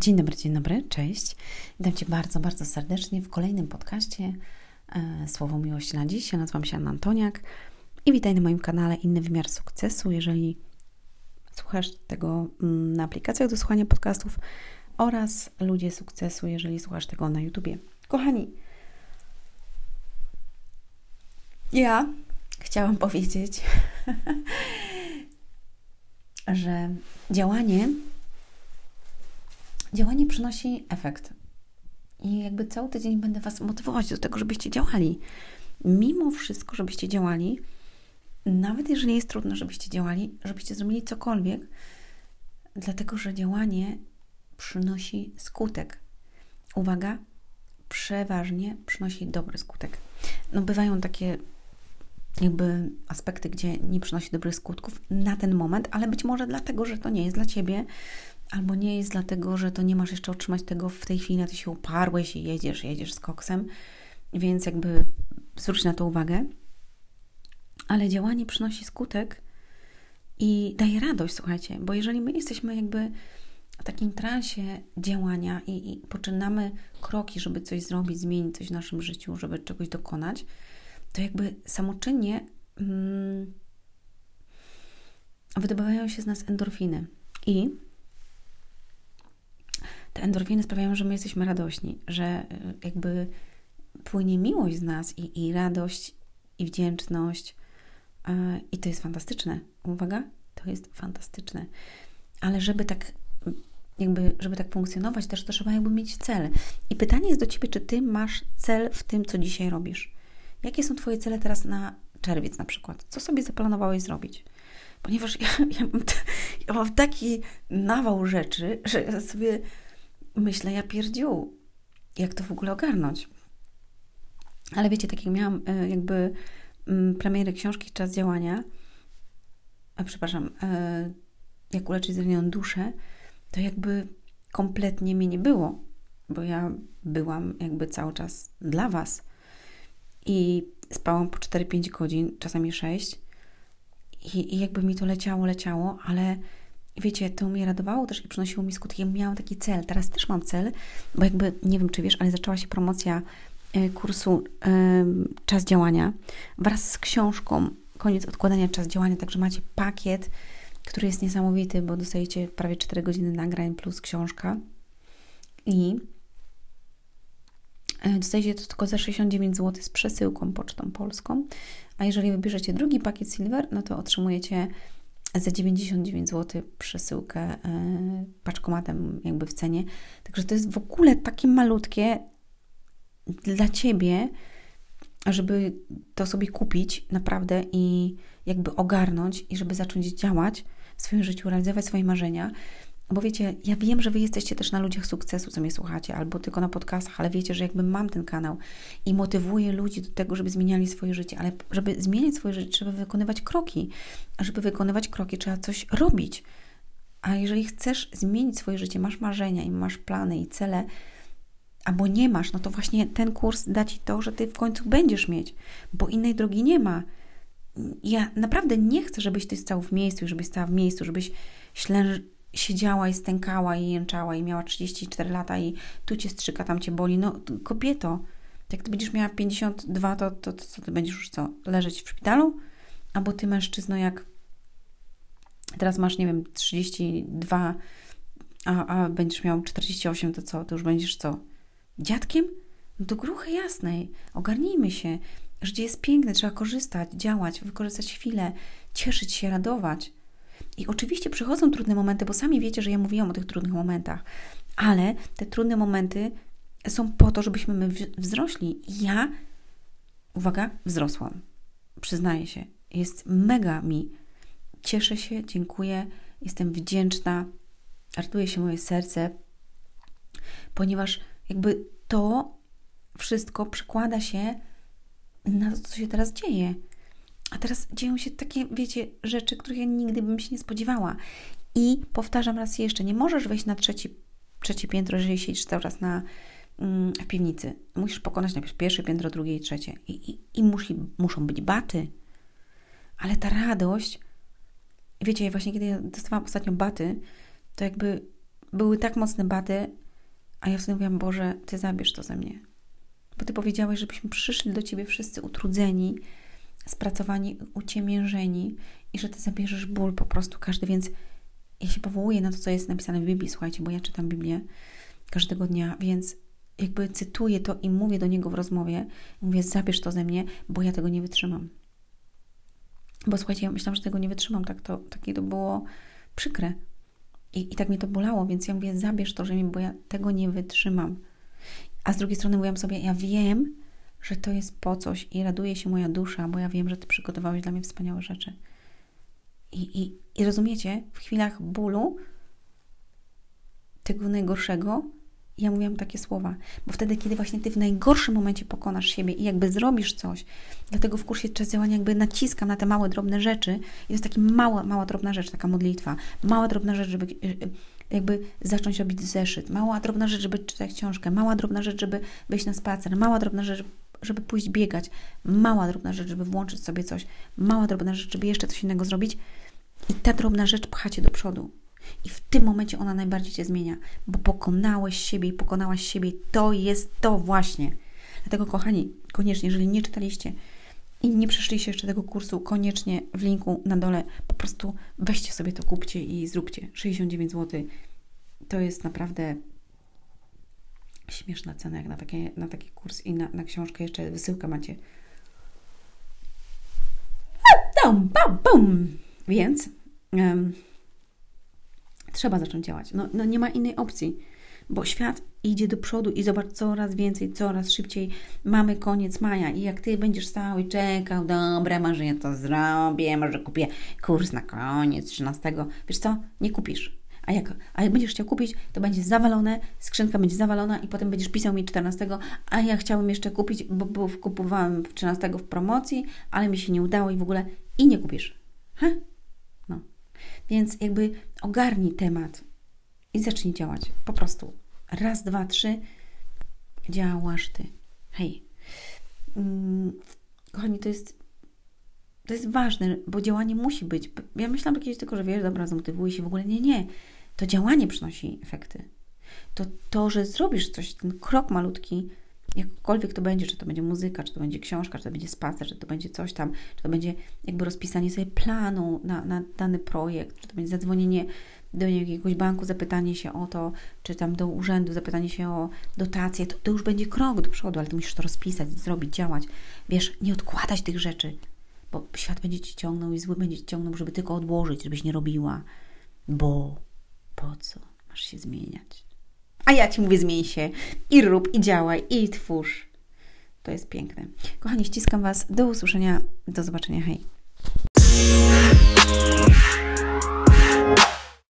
Dzień dobry, cześć. Witam Cię bardzo, bardzo serdecznie w kolejnym podcaście Słowo Miłości na dziś. Ja nazywam się Anna Antoniak i witaj na moim kanale Inny Wymiar Sukcesu. Jeżeli słuchasz tego na aplikacjach do słuchania podcastów oraz Ludzie Sukcesu, jeżeli słuchasz tego na YouTubie. Kochani, ja chciałam powiedzieć, że działanie przynosi efekt. I jakby cały tydzień będę Was motywować do tego, żebyście działali. Mimo wszystko, żebyście działali, nawet jeżeli jest trudno, żebyście działali, żebyście zrobili cokolwiek, dlatego, że działanie przynosi skutek. Uwaga, przeważnie przynosi dobry skutek. No bywają takie jakby aspekty, gdzie nie przynosi dobrych skutków na ten moment, ale być może dlatego, że to nie jest dla Ciebie, albo nie jest dlatego, że to nie masz jeszcze otrzymać tego w tej chwili, a Ty się uparłeś i jedziesz z koksem, więc jakby zwróć na to uwagę. Ale działanie przynosi skutek i daje radość, słuchajcie, bo jeżeli my jesteśmy jakby w takim transie działania i poczynamy kroki, żeby coś zrobić, zmienić coś w naszym życiu, żeby czegoś dokonać, to jakby samoczynnie wydobywają się z nas endorfiny i te endorfiny sprawiają, że my jesteśmy radośni, że jakby płynie miłość z nas i radość, i wdzięczność. I to jest fantastyczne. Uwaga, to jest fantastyczne. Ale żeby tak funkcjonować, też to trzeba jakby mieć cel. I pytanie jest do Ciebie, czy Ty masz cel w tym, co dzisiaj robisz? Jakie są Twoje cele teraz na czerwiec na przykład? Co sobie zaplanowałeś zrobić? Ponieważ ja mam taki nawał rzeczy, że ja sobie myślę, ja pierdziu, jak to w ogóle ogarnąć. Ale wiecie, tak jak miałam jakby premierę książki Czas działania, jak uleczyć zranioną duszę, to jakby kompletnie mnie nie było, bo ja byłam jakby cały czas dla Was i spałam po 4-5 godzin, czasami 6 i jakby mi to leciało, ale wiecie, to mnie radowało też i przynosiło mi skutki. Ja miałam taki cel, teraz też mam cel, bo jakby, nie wiem czy wiesz, ale zaczęła się promocja kursu Czas działania wraz z książką Koniec odkładania, czas działania, także macie pakiet, który jest niesamowity, bo dostajecie prawie 4 godziny nagrań plus książka i dostajecie to tylko za 69 zł z przesyłką pocztą polską, a jeżeli wybierzecie drugi pakiet Silver, no to otrzymujecie za 99 zł przesyłkę paczkomatem jakby w cenie. Także to jest w ogóle takie malutkie dla Ciebie, żeby to sobie kupić naprawdę i jakby ogarnąć i żeby zacząć działać w swoim życiu, realizować swoje marzenia. Bo wiecie, ja wiem, że Wy jesteście też na Ludziach Sukcesu, co mnie słuchacie, albo tylko na podcastach, ale wiecie, że jakby mam ten kanał i motywuję ludzi do tego, żeby zmieniali swoje życie, ale żeby zmieniać swoje życie, trzeba wykonywać kroki. A żeby wykonywać kroki, trzeba coś robić. A jeżeli chcesz zmienić swoje życie, masz marzenia i masz plany i cele, albo nie masz, no to właśnie ten kurs da Ci to, że Ty w końcu będziesz mieć, bo innej drogi nie ma. Ja naprawdę nie chcę, żebyś Ty stał w miejscu i żebyś stała w miejscu, żebyś siedziała i stękała i jęczała i miała 34 lata i tu Cię strzyka, tam Cię boli. No kobieto, jak Ty będziesz miała 52, to co Ty będziesz już co? Leżeć w szpitalu? Albo Ty mężczyzno, jak teraz masz, nie wiem, 32, a będziesz miał 48, to co? To już będziesz co? Dziadkiem? No do gruchy jasnej. Ogarnijmy się. Życie jest piękne, trzeba korzystać, działać, wykorzystać chwilę, cieszyć się, radować. I oczywiście przychodzą trudne momenty, bo sami wiecie, że ja mówiłam o tych trudnych momentach, ale te trudne momenty są po to, żebyśmy my wzrośli. Ja, uwaga, wzrosłam. Przyznaję się. Jest mega mi. Cieszę się, dziękuję, jestem wdzięczna, ratuje się moje serce, ponieważ jakby to wszystko przekłada się na to, co się teraz dzieje. A teraz dzieją się takie, wiecie, rzeczy, których ja nigdy bym się nie spodziewała. I powtarzam raz jeszcze, nie możesz wejść na trzecie piętro, jeżeli siedzisz cały czas w piwnicy. Musisz pokonać najpierw pierwsze piętro, drugie i trzecie. I muszą być baty. Ale ta radość, wiecie, właśnie kiedy ja dostawałam ostatnio baty, to jakby były tak mocne baty, a ja wtedy mówiłam, Boże, Ty zabierz to ze mnie. Bo Ty powiedziałeś, żebyśmy przyszli do Ciebie wszyscy utrudzeni, spracowani, uciemiężeni i że Ty zabierzesz ból po prostu każdy, więc ja się powołuję na to, co jest napisane w Biblii, słuchajcie, bo ja czytam Biblię każdego dnia, więc jakby cytuję to i mówię do Niego w rozmowie, mówię, zabierz to ze mnie, bo ja tego nie wytrzymam. Bo słuchajcie, ja myślałam, że tego nie wytrzymam, takie to było przykre. I tak mnie to bolało, więc ja mówię, zabierz to, że bo ja tego nie wytrzymam. A z drugiej strony mówiłam sobie, ja wiem, że to jest po coś i raduje się moja dusza, bo ja wiem, że Ty przygotowałeś dla mnie wspaniałe rzeczy. I rozumiecie, w chwilach bólu, tego najgorszego, ja mówiłam takie słowa, bo wtedy, kiedy właśnie Ty w najgorszym momencie pokonasz siebie i jakby zrobisz coś, dlatego w kursie Czas Działania jakby naciskam na te małe, drobne rzeczy i to jest taka mała, drobna rzecz, taka modlitwa, mała, drobna rzecz, żeby jakby zacząć robić zeszyt, mała, drobna rzecz, żeby czytać książkę, mała, drobna rzecz, żeby wyjść na spacer, mała, drobna rzecz, żeby pójść biegać, mała, drobna rzecz, żeby włączyć sobie coś, mała, drobna rzecz, żeby jeszcze coś innego zrobić i ta drobna rzecz pcha Cię do przodu. I w tym momencie ona najbardziej Cię zmienia, bo pokonałeś siebie i pokonałaś siebie. To jest to właśnie. Dlatego, kochani, koniecznie, jeżeli nie czytaliście i nie przeszliście jeszcze tego kursu, koniecznie w linku na dole po prostu weźcie sobie to, kupcie i zróbcie. 69 zł. To jest naprawdę śmieszna cena jak na taki kurs i na książkę. Jeszcze wysyłkę macie. Więc trzeba zacząć działać. No nie ma innej opcji, bo świat idzie do przodu i zobacz, coraz więcej, coraz szybciej mamy koniec maja i jak Ty będziesz stał i czekał, dobra, może ja to zrobię, może kupię kurs na koniec 13, wiesz co, nie kupisz. A jak będziesz chciał kupić, to będzie zawalone, skrzynka będzie zawalona i potem będziesz pisał mi 14, a ja chciałem jeszcze kupić, bo kupowałem 13 w promocji, ale mi się nie udało i w ogóle i nie kupisz. No. Więc jakby ogarnij temat i zacznij działać. Po prostu. 1, 2, 3 działasz Ty. Hej. Kochani, to jest ważne, bo działanie musi być. Ja myślałam kiedyś tylko, że wiesz, dobra, zmotywuj się w ogóle. Nie. To działanie przynosi efekty. To, że zrobisz coś, ten krok malutki, jakkolwiek to będzie, czy to będzie muzyka, czy to będzie książka, czy to będzie spacer, czy to będzie coś tam, czy to będzie jakby rozpisanie sobie planu na dany projekt, czy to będzie zadzwonienie do jakiegoś banku, zapytanie się o to, czy tam do urzędu, zapytanie się o dotację, to już będzie krok do przodu, ale Ty musisz to rozpisać, zrobić, działać. Wiesz, nie odkładać tych rzeczy, bo świat będzie Ci ciągnął i zły będzie Ci ciągnął, żeby tylko odłożyć, żebyś nie robiła, bo po co? Masz się zmieniać. A ja Ci mówię, zmień się i rób, i działaj, i twórz. To jest piękne. Kochani, ściskam Was. Do usłyszenia. Do zobaczenia. Hej.